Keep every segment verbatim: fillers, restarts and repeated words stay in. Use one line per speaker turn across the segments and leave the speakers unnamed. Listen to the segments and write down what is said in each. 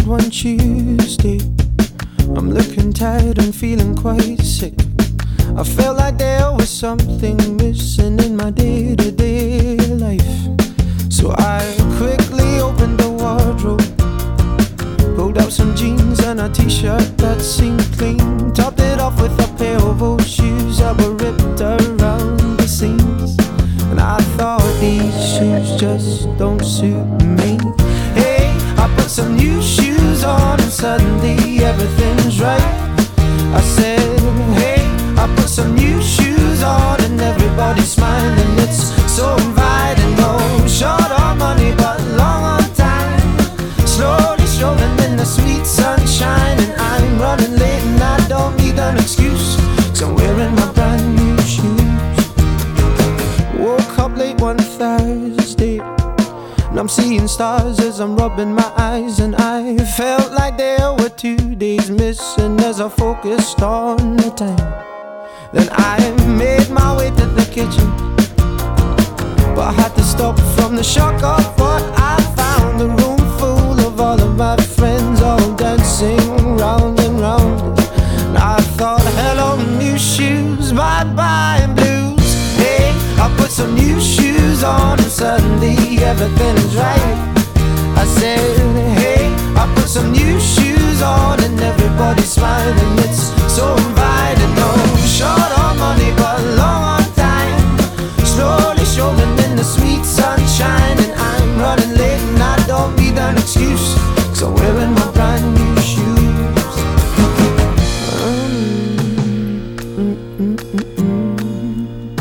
late one Tuesday. I'm looking tired and feeling quite sick. I felt like there was something missing in my day-to-day life. So I quickly opened the wardrobe, pulled out some jeans and a t-shirt that seemed clean, topped it off with a pair of old shoes that were ripped around the seams. And I thought, these shoes just don't suit me. Hey, I put some new shoes on and suddenly everything's right. I said, hey, I put some new shoes on and everybody's smiling. It's so inviting. No short on money but long on time, slowly strolling in the sweet sunshine. And I'm running late and I don't need an excuse, 'cause I'm wearing my brand new shoes. Woke up late one Thursday and I'm seeing stars as I'm rubbing my eyes. And I felt like there were two days missing as I focused on the time. Then I made my way to the kitchen, but I had to stop from the shock of what I found. A room full of all of my friends, all dancing round and round. And I thought, hello new shoes, bye bye blues. Hey, I put some new shoes on and suddenly everything is right. I said, hey, I put some new shoes on and everybody's smiling. It's so inviting. No short on money but long on time, slowly strolling in the sweet sunshine. And I'm running late and I don't need an excuse, 'cause I'm wearing my brand new shoes. um, mm, mm, mm, mm.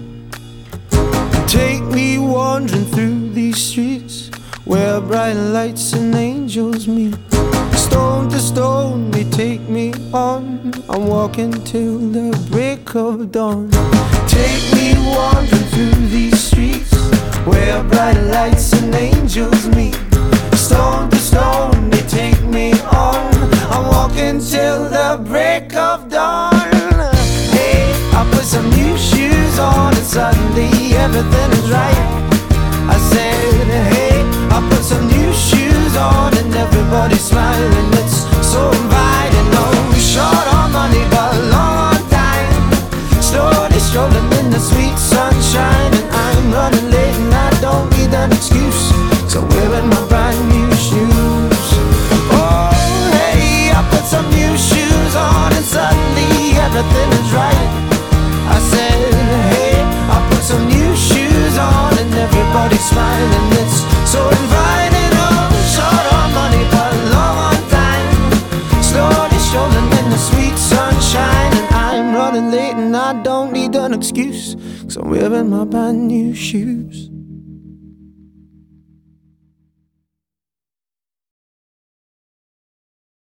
Take me wandering through these streets where bright lights and angels meet. Stone to stone they take me on, I'm walking till the break of dawn. Take me wandering through these streets where bright lights and angels meet. Stone to stone they take me on, I'm walking till the break of dawn. Hey, I put some new shoes on and suddenly everything is right. I said, hey, I put some new shoes on and everybody's smiling. It's so inviting. No short on money but long on time, slowly strolling in the sweet sunshine. And I'm running late and I don't need an excuse, 'cause I'm wearing my brand new shoes. Oh hey, I put some new shoes on and suddenly everything is right. I said, hey, I put some new shoes on and everybody's smiling. It's so inviting. Oh, short on money but long on time, slowly strolling in the sweet sunshine. And I'm running late and I don't need an excuse, 'cause I'm wearing my brand new shoes.